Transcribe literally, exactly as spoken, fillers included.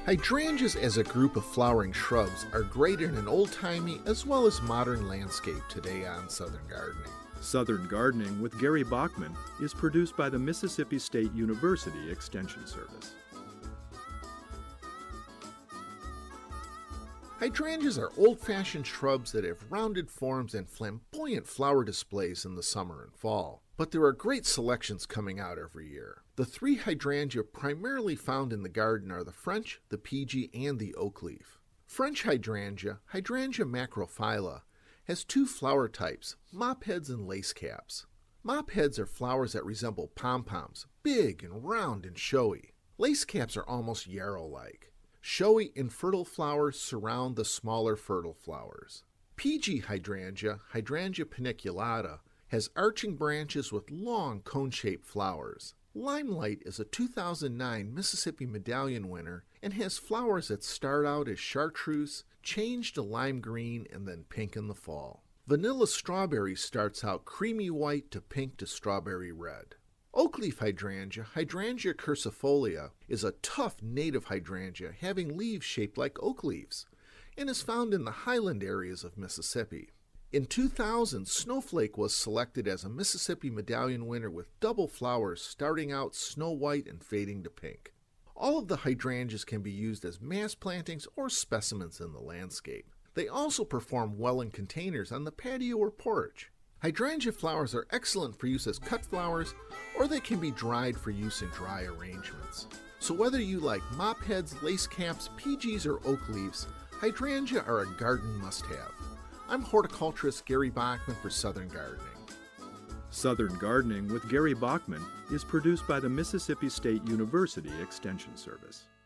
Hydrangeas as a group of flowering shrubs are great in an old-timey as well as modern landscape today on Southern Gardening. Southern Gardening with Gary Bachman is produced by the Mississippi State University Extension Service. Hydrangeas are old-fashioned shrubs that have rounded forms and flamboyant flower displays in the summer and fall. But there are great selections coming out every year. The three hydrangea primarily found in the garden are the French, the P G, and the oak leaf. French hydrangea, Hydrangea macrophylla, has two flower types, mopheads and lace caps. Mopheads are flowers that resemble pom-poms, big and round and showy. Lace caps are almost yarrow-like. Showy, infertile flowers surround the smaller fertile flowers. P G hydrangea, Hydrangea paniculata, has arching branches with long cone-shaped flowers. Limelight is a two thousand nine Mississippi Medallion winner and has flowers that start out as chartreuse, change to lime green, and then pink in the fall. Vanilla Strawberry starts out creamy white to pink to strawberry red. Oakleaf hydrangea, Hydrangea curcifolia, is a tough native hydrangea having leaves shaped like oak leaves and is found in the highland areas of Mississippi. In two thousand, Snowflake was selected as a Mississippi Medallion winner with double flowers starting out snow white and fading to pink. All of the hydrangeas can be used as mass plantings or specimens in the landscape. They also perform well in containers on the patio or porch. Hydrangea flowers are excellent for use as cut flowers, or they can be dried for use in dry arrangements. So whether you like mopheads, lace caps, P Gs, or oak leaves, hydrangea are a garden must-have. I'm horticulturist Gary Bachman for Southern Gardening. Southern Gardening with Gary Bachman is produced by the Mississippi State University Extension Service.